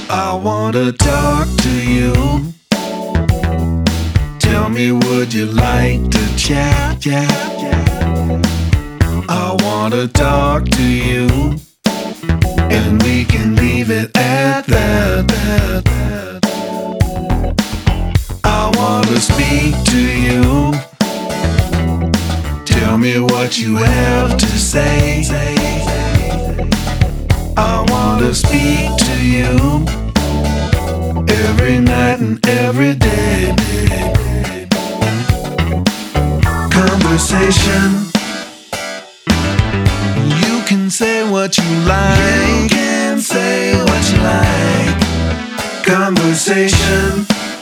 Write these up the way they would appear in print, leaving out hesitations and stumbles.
I wanna talk to you. Tell me, would you like to chat? I wanna talk to you, and we can leave it at that. I wanna speak to you. Tell me what you have to say. I wanna speak to you every night and every day. Conversation. You can say what you like. You can say what you like. Conversation.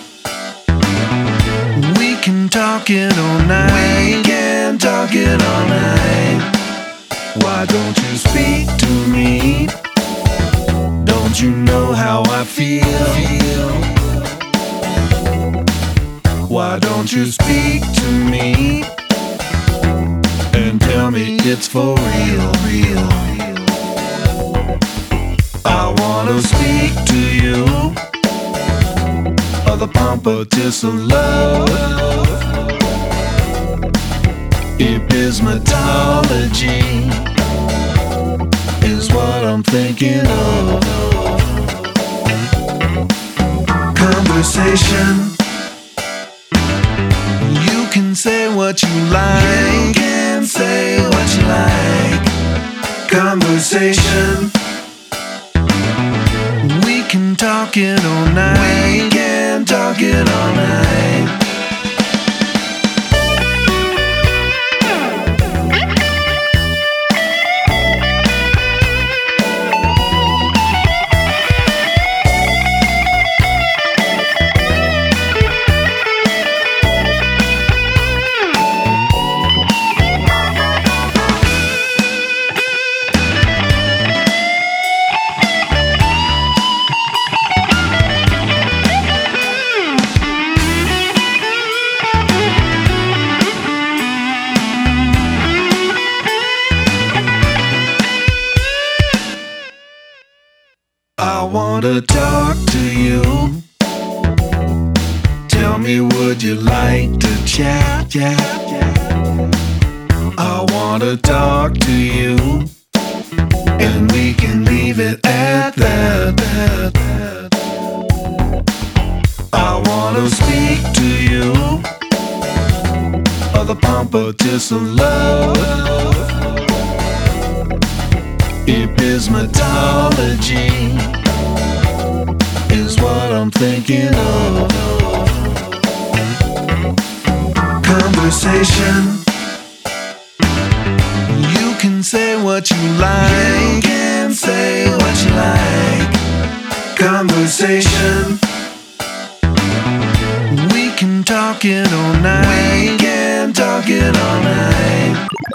We can talk it all night. We can talk it all night. Why don't you speak to me? Don't you know how I feel? Why don't you speak to me and tell me it's for real? I wanna speak to you of the pompatus of love, epistemology is what I'm thinking of. Conversation. You can say what you like. You can say what you like. Conversation. We can talk it all night. We can talk it all night. I wanna talk to you. Tell me, would you like to chat? I wanna talk to you, and we can leave it at that. I wanna speak to you of the pompatus of love, epistemology is what I'm thinking of. Conversation. You can say what you like. You can say what you like. Conversation. We can talk it all night. We can talk it all night.